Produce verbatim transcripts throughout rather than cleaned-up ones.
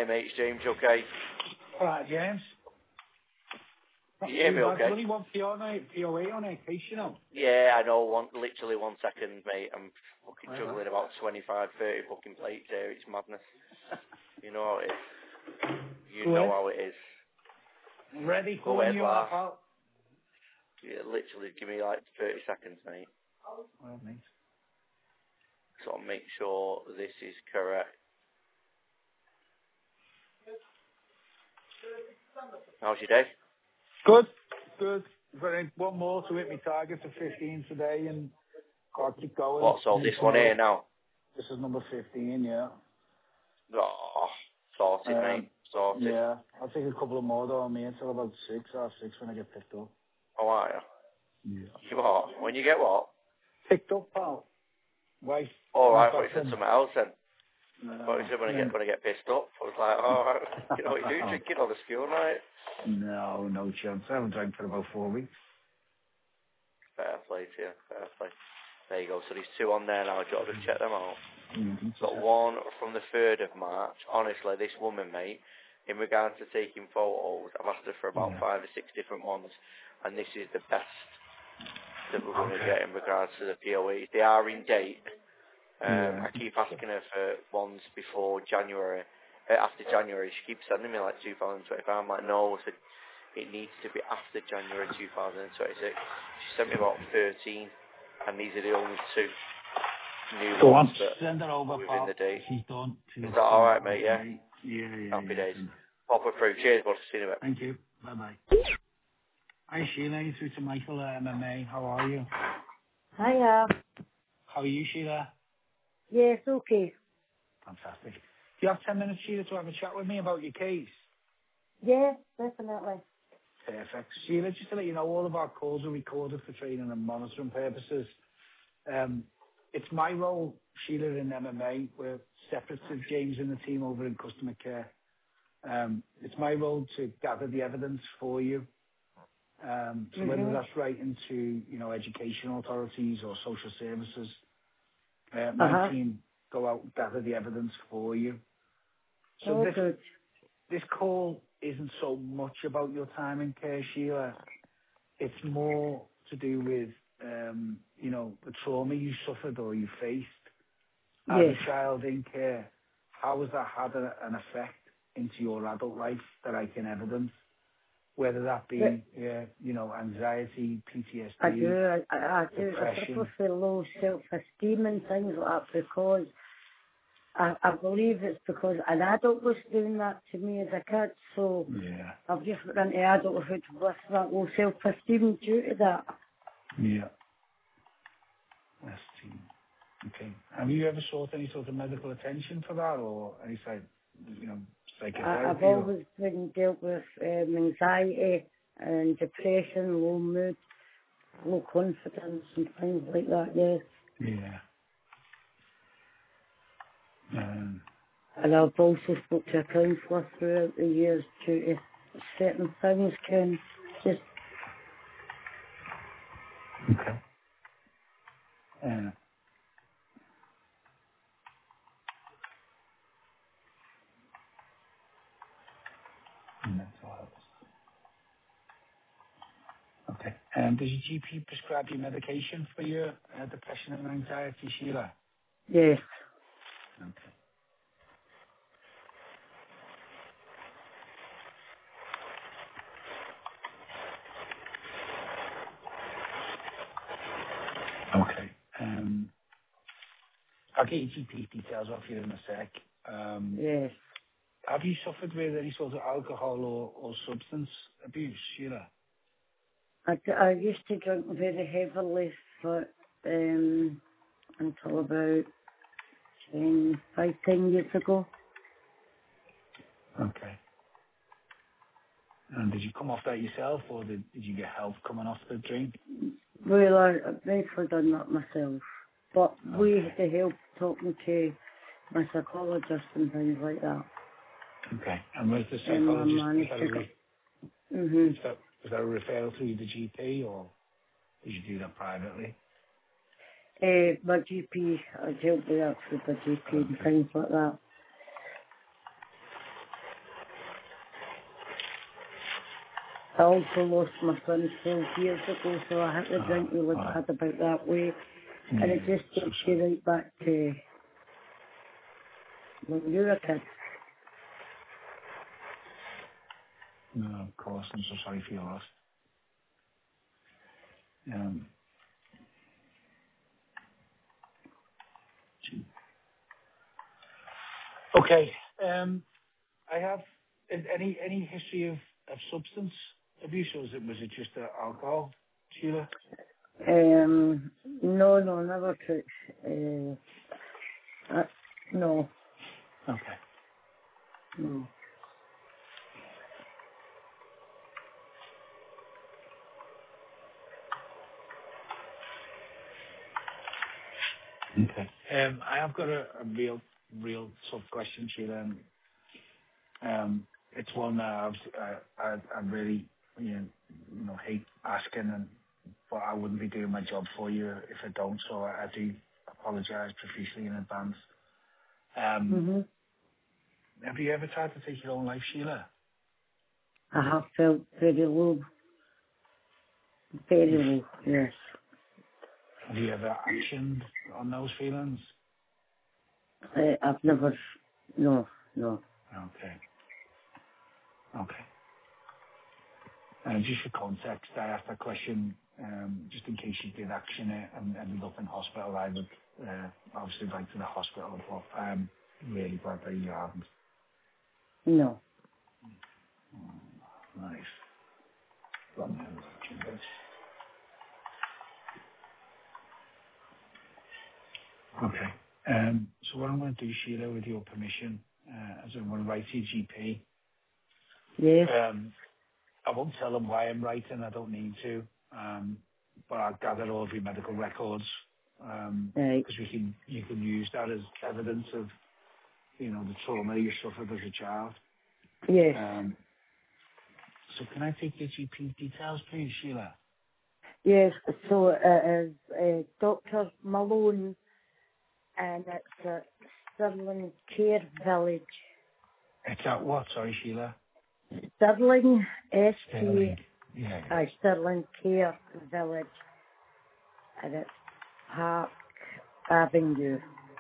Hi mate, it's James, okay? Alright, James. Can you hear me okay? There's only one P O A on it, case, you know. Yeah, I know, one, literally one second, mate. I'm fucking juggling about twenty-five, thirty fucking plates here. It's madness. You know how it is. You Go know ahead. how it is. Ready Go for ahead, you, laugh. pal. Yeah, literally, give me like thirty seconds, mate. Well, mate. So I'll make sure this is correct. How's your day? Good, good. Got one more to hit my target of fifteen today, and I'll keep going. What, so this one here now? This is number fifteen, yeah. Oh, sorted, Um, mate. Sorted. Yeah, I'll take a couple of more though on me until about six or six when I get picked up. How are you? Yeah. You what? When you get what? Picked up, pal. Wife. Alright, I comes thought you back said from- something else then. No, I thought you said when I no. get when I get pissed up. I was like, alright, you know what you do, drinking on the school night. No, no chance. I haven't drank for about four weeks. Fair play to you, fair play. There you go, so there's two on there now, do you want to just check them out? Mm-hmm. Got one from the third of March. Honestly, this woman, mate, in regards to taking photos, I've asked her for about Yeah. five or six different ones, and this is the best that we're going to Okay. get in regards to the P O Es. They are in date. Um, Yeah. I keep asking her for ones before January, uh, after January. She keeps sending me like two thousand twenty-five. I'm like, no, I said, it needs to be after January two thousand twenty-six. She sent me about thirteen, and these are the only two new Go ones on, that send her over, within pal. the date. She's done. She's Is that alright, mate, yeah? Yeah, yeah, Happy yeah. days. Send her. Pop her through. Cheers, bud. See you in a bit. Thank you. Bye-bye. Hi, Sheila. You're through to Michael at M M A. How are you? Hiya. How are you, Sheila? Yes, okay. Fantastic. Do you have ten minutes, Sheila, to have a chat with me about your case? Yes, definitely. Perfect. Sheila, just to let you know, all of our calls are recorded for training and monitoring purposes. Um, it's my role, Sheila, in M M A. We're separate to James and the team over in customer care. Um, it's my role to gather the evidence for you. Um, so Mm-hmm. whether that's writing to, you know, educational authorities or social services, uh, my Uh-huh. team go out and gather the evidence for you. So Oh, this good. this call isn't so much about your time in care, Sheila. It's more to do with, um, you know, the trauma you suffered or you faced as Yes. a child in care. How has that had a, an effect into your adult life that I can evidence? Whether that be, But uh, you know, anxiety, P T S D, I do, I, I I do, I depression. suffer for low self-esteem and things like that because I, I believe it's because an adult was doing that to me as a kid, so Yeah, I've just got into adulthood with that low self-esteem due to that. yeah. S T. Okay. Have you ever sought any sort of medical attention for that, or any sort, you know, I, psychotherapy? I've always been dealt with um, anxiety and depression, low mood, low confidence and things like that, yes. Or, yeah. Um, And I've also spoke to a counsellor throughout the years due to certain things can just, okay. Uh, mental health. Okay. Um, does your G P prescribe you medication for your uh, depression and anxiety, Sheila? yes. Okay. Okay. Um, I'll get your G P details off you in a sec. Um, Yes. have you suffered with any sort of alcohol or, or substance abuse, Sheila? I, d- I used to drink very heavily for, um, until about ten, five, ten years ago. Okay. And did you come off that yourself, or did, did you get help coming off the drink? Well, I, I've never done that myself. But we Okay. had to help talking to my psychologist and things like that. Okay. And was the And my psychologist, was managed that to a, go. re- Mm-hmm. was that, was that a referral through the G P, or did you do that privately? Uh, my G P, I dealt with that with my G P and Okay. things like that. I also lost my son twelve years ago, so I had to Oh, drink really right. bad about that way. Yeah, And it just so takes sorry. you right back to when you were a kid. No, of course, I'm so sorry for your loss. Um, okay. Um, I have a- any any history of, of substance abuse, or was it was it just uh, alcohol, Sheila? Um, no, no, never took. Uh, uh, no, Okay. no. Okay. Um, I have got a, a real real tough question, Sheila. And, um, it's one that I've, I, I I really you know, you know hate asking, and but I wouldn't be doing my job for you if I don't. So I, I do apologise profusely in advance. Um, Mhm. have you ever tried to take your own life, Sheila? I have felt very low, very You've, low. Yes. have you ever actioned on those feelings? Uh, I've never. No, no. Okay. Okay. And just for context, I asked that question um, just in case you did action it and ended up in hospital. I would uh, obviously like to the hospital, but I'm really glad that you haven't. No. Nice. Got me on action this. Okay. Um, so what I'm going to do, Sheila, with your permission, uh, is I'm going to write to your G P. Yes. Um, I won't tell them why I'm writing. I don't need to. Um, but I'll gather all of your medical records um, Right. because we can you can use that as evidence of you know the trauma you suffered as a child. Yes. Um, so can I take your G P details, please, Sheila? Yes. So it is uh, Doctor Malone, and it's at Stirling Care Village. It's at what? Sorry, Sheila. Stirling, S T Sterling. Yeah. uh, Stirling Care Village, and it's Park Avenue.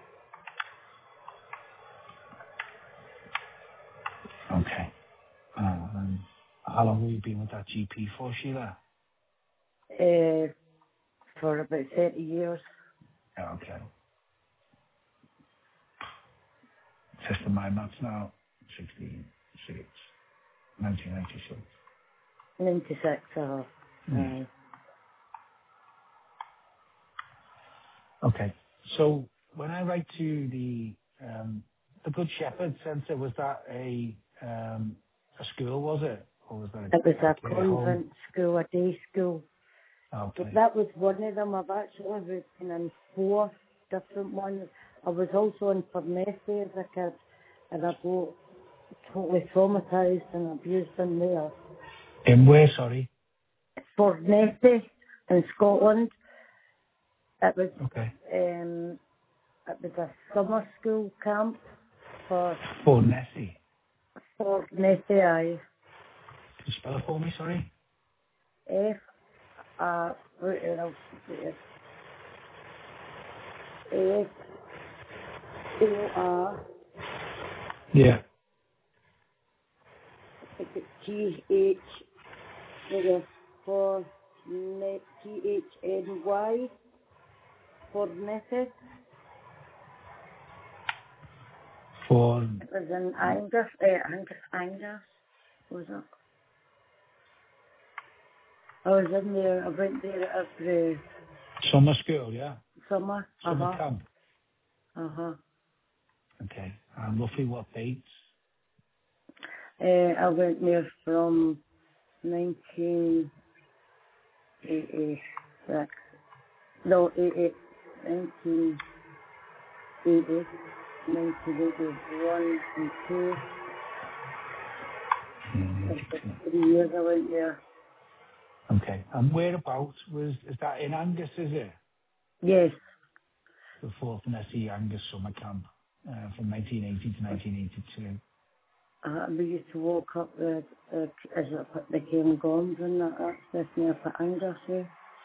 Okay. Um, how long have you been with that G P for, Sheila? Uh, for about thirty years. Yeah, okay. System my maths now. sixteen, six, nineteen ninety-six. ninety-six, uh, Yeah. uh, Okay. So when I write to the um, the Good Shepherd Centre, was that a um, a school, was it? Or was that it was a, a a care home? convent school, a day school. But Okay. that was one of them. I've actually been in four different ones. I was also in Fernessy as a kid, and I got totally traumatised and abused in there. In where, sorry? Fernessy in Scotland. It was Okay. um, it was a summer school camp for For Nessie. Fernessy. I Can you spell it for me, sorry? F A wait, I'll put it. F O R Yeah. T H nigga, for ne- T H N Y for Nessy. For It was in Angus, uh, Angus, Angus, was it? I was in there, I went there every summer school, yeah? summer. Summer Uh-huh, camp. uh-huh. Okay. And roughly what dates? Uh, I went there from nineteen eighty-six. No, eighty, nineteen eighty, nineteen eighty-one and two. Mm, Like the three years I went there. okay. And whereabouts was, is that in Angus, is it? Yes, The fourth Nessie Angus summer camp uh, from nineteen eighty to nineteen eighty-two. Uh, we used to walk up the, uh, as it became guns and that, that's just near for anger, so.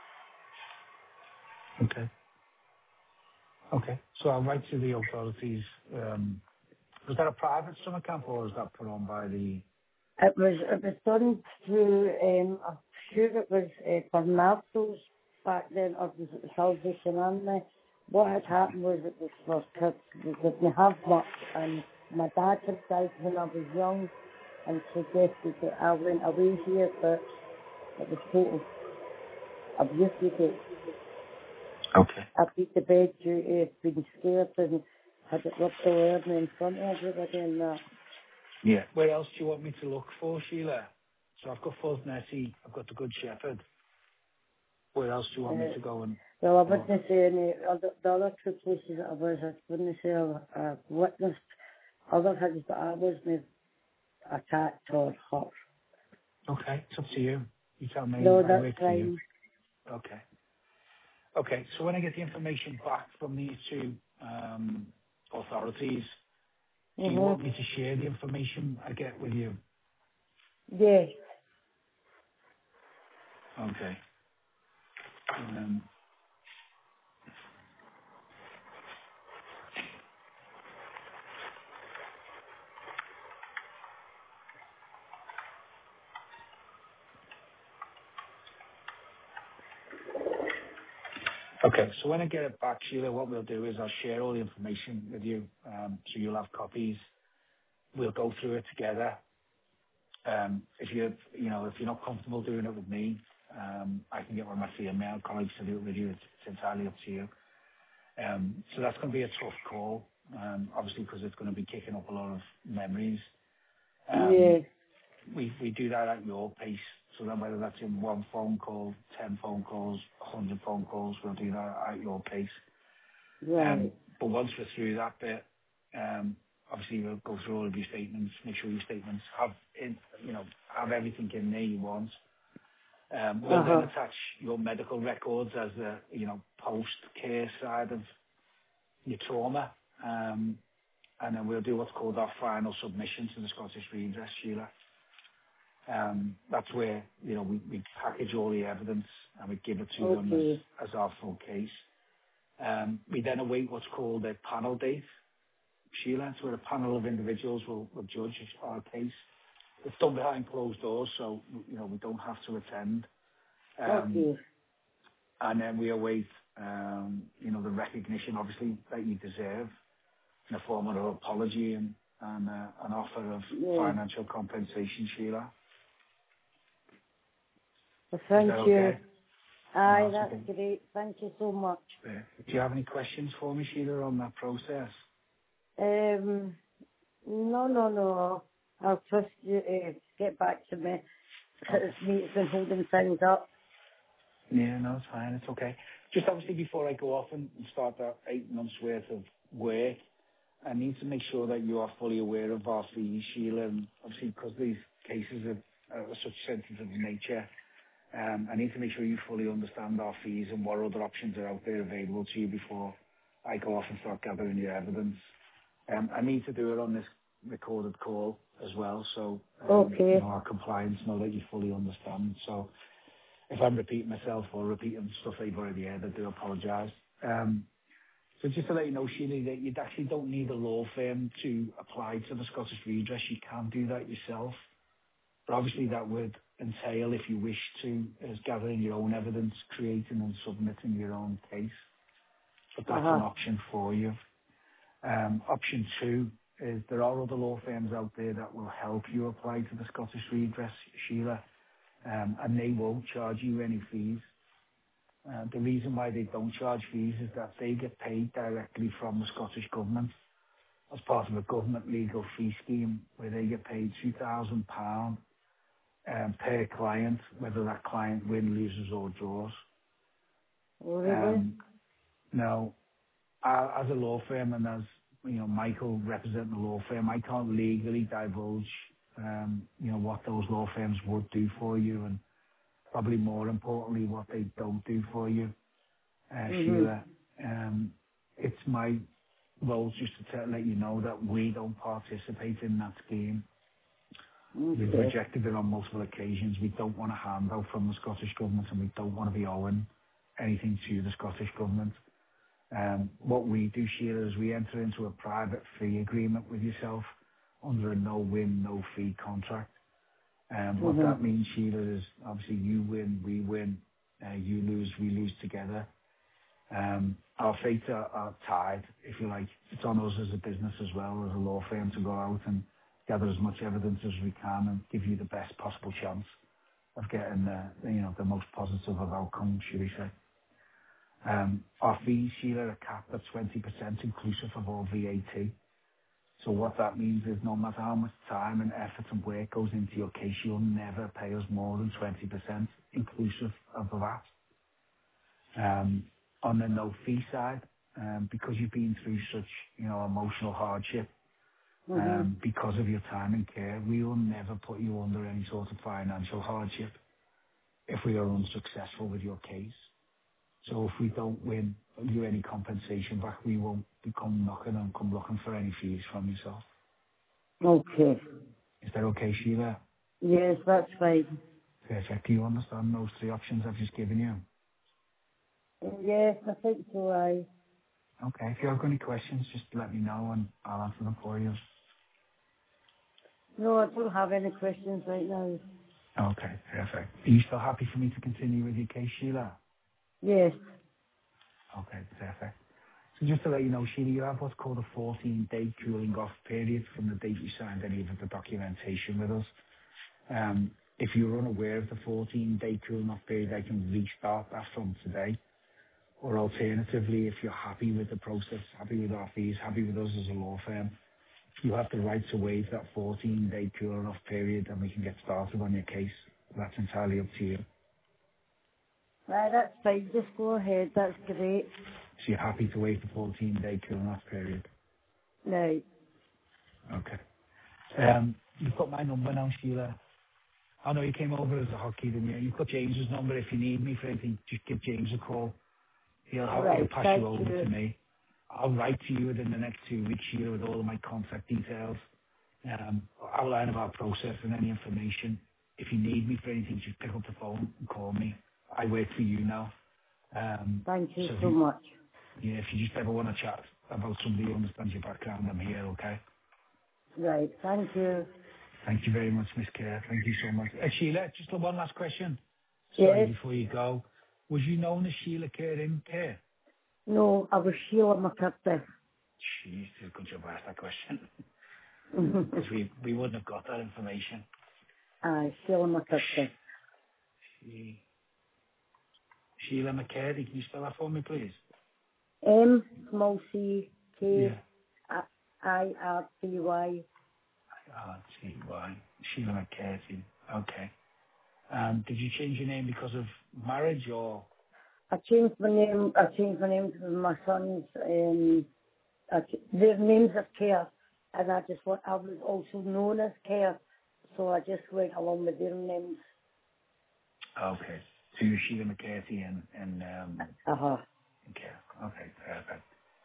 Okay. Okay. So I'll write to the authorities. Um, was that a private summer camp or was that put on by the... It was, it was done through, um, I'm sure it was uh, Bernardo's back then, or was it the Salvation Army? What had happened was it was for kids that didn't have much, and my dad had died when I was young and suggested that I went away here, but it was total abuse with it. Okay. I beat the bed due to being scared and had it ripped all over me in front of everybody and that. Yeah. Where else do you want me to look for, Sheila? So I've got Fuzz Nessie, I've got the Good Shepherd. Where else do you want Uh, me to go and well, I look? wouldn't say any other, the other two places that I was, I wouldn't say I, I witnessed other things, but I wasn't attacked or hurt. Okay, it's up to you. You tell me. No, I that's work for you. fine. Okay. Okay, so when I get the information back from these two um, authorities, do you want Mm-hmm. me to share the information I get with you? Yeah. Okay. Um, okay, so when I get it back, Sheila, what we'll do is I'll share all the information with you, um, so you'll have copies. We'll go through it together. Um, if you're, you know, if you're not comfortable doing it with me, um, I can get one of my female colleagues to do it with you. It's, it's entirely up to you. Um, so that's going to be a tough call, um, obviously because it's going to be kicking up a lot of memories. Yeah. Um, we we do that at your pace. So then whether that's in one phone call, ten phone calls, a hundred phone calls, we'll do that at your pace. Um, Right. but once we're through that bit, um, obviously we'll go through all of your statements, make sure your statements have in, you know, have everything in there you want. Um, we'll then Uh-huh. attach your medical records as the, you know, post-care side of your trauma. Um, and then we'll do what's called our final submission to the Scottish Redress, Sheila. Um, that's where, you know, we, we package all the evidence and we give it to them as, Okay. as our full case. Um, we then await what's called a panel date, Sheila. It's where a panel of individuals will, will judge our case. It's done behind closed doors, so, you know, we don't have to attend. Um, Okay. and then we await, um, you know, the recognition, obviously, that you deserve in the form of an apology and, and uh, an offer of Yeah. financial compensation, Sheila. Well, Is that thank you. okay? Aye, No, it's that's okay. great. Thank you so much. Yeah. Do you have any questions for me, Sheila, on that process? Um, no, no, no. I'll trust you to get back to me. Okay. It's me that's been holding things up. Yeah, no, it's fine. It's okay. Just obviously before I go off and start that eight months worth of work, I need to make sure that you are fully aware of our fees, Sheila, and obviously because these cases are, are such sensitive nature, um, I need to make sure you fully understand our fees and what other options are out there available to you before I go off and start gathering your evidence. Um, I need to do it on this recorded call as well, so um, you know Okay. our compliance know that you fully understand. So if I'm repeating myself or repeating stuff that you've already heard, I do apologise. Um, so just to let you know, Sheila, that you actually don't need a law firm to apply to the Scottish Redress. You can do that yourself. But obviously that would entail, if you wish to, is gathering your own evidence, creating and submitting your own case. But that's an Uh-huh. option for you. Um, option two is there are other law firms out there that will help you apply to the Scottish Redress, Sheila, um, and they won't charge you any fees. Uh, the reason why they don't charge fees is that they get paid directly from the Scottish Government as part of a government legal fee scheme where they get paid two thousand pounds um, per client, whether that client win, loses or draws. Really? Um, now, uh, as a law firm and as you know, Michael representing the law firm, I can't legally divulge um, you know what those law firms would do for you, and probably more importantly, what they don't do for you, uh, Mm-hmm. Sheila. Um, it's my role just to tell, let you know that we don't participate in that scheme. We've Okay. rejected it on multiple occasions. We don't want a handout from the Scottish Government, and we don't want to be owing anything to the Scottish Government. Um, what we do, Sheila, is we enter into a private fee agreement with yourself under a no-win, no-fee contract. Um, what Mm-hmm. that means, Sheila, is obviously you win, we win, uh, you lose, we lose together. Um, our fates are, are tied, if you like. It's on us as a business as well, as a law firm, to go out and gather as much evidence as we can and give you the best possible chance of getting the, you know, the most positive of outcomes, should we say. Um, our fees, Sheila, are capped at twenty percent inclusive of all V A T. So what that means is no matter how much time and effort and work goes into your case, you'll never pay us more than twenty percent inclusive of the V A T. Um, on the no fee side, um, because you've been through such, you know, emotional hardship, Mm-hmm. um, because of your time and care, we will never put you under any sort of financial hardship if we are unsuccessful with your case. So if we don't win you any compensation back, we won't become knocking and come looking for any fees from yourself. Okay. Is that okay, Sheila? Yes, that's fine. Perfect. Do you understand those three options I've just given you? Yes, I think so, I. Okay. If you have any questions, just let me know and I'll answer them for you. No, I don't have any questions right now. Okay, perfect. Are you still happy for me to continue with your case, Sheila? Yes. Okay, perfect. So just to let you know, Sheila, you have what's called a fourteen-day cooling off period from the date you signed any of the documentation with us. Um, if you're unaware of the fourteen-day cooling off period, I can restart that from today. Or alternatively, if you're happy with the process, happy with our fees, happy with us as a law firm, you have the right to waive that fourteen-day cooling off period and we can get started on your case. That's entirely up to you. Right, that's fine. Just go ahead. That's great. So you're happy to waive the fourteen-day cooling off period? Right. Okay. Um, you've got my number now, Sheila. I know you came over as a hockey, didn't you? You've got James's number. If you need me for anything, just give James a call. He'll, he'll Right, pass thank you over you. to me. I'll write to you within the next two weeks, Sheila, with all of my contact details, um, outline of our process and any information. If you need me for anything, just pick up the phone and call me. I work for you now. Um, Thank you so if so you, much. yeah, if you just ever want to chat about somebody who understands your background, I'm here, okay? Right, thank you. Thank you very much, Miss Kerr. Thank you so much. Uh, Sheila, just one last question. Sorry, Yes. before you go. Was you known as Sheila Kerr in Kerr? No, I was Sheila McCarthy. Jeez, did a good job I asked that question. Because we, we wouldn't have got that information. Aye, Sheila McCarthy. She, Sheila McCurdy, can you spell that for me, please? M, small c, K, Yeah. I, R, T, Y. Oh, see why. Sheila McCurdy. Okay. Um, did you change your name because of marriage or? I changed my name, I changed my name to my sons, um, I, ch- their names are Care, and I just want, I was also known as Care, so I just went along with their names. Okay. So you're Sheila McCurdy and, and um, Uh-huh. okay. Okay, perfect.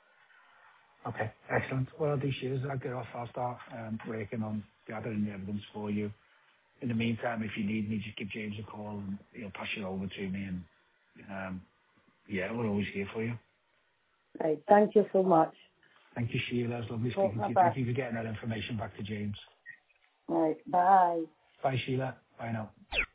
Okay, excellent. What I'll do, Sheila, is I'll get off. I'll start um, working on gathering the evidence for you. In the meantime, if you need me, just give James a call and he'll pass it over to me. And um, yeah, we're always here for you. Right, thank you so much. Thank you, Sheila. It's lovely Talk speaking my to you. back. Thank you for getting that information back to James. Right, bye. Bye, Sheila. Bye now.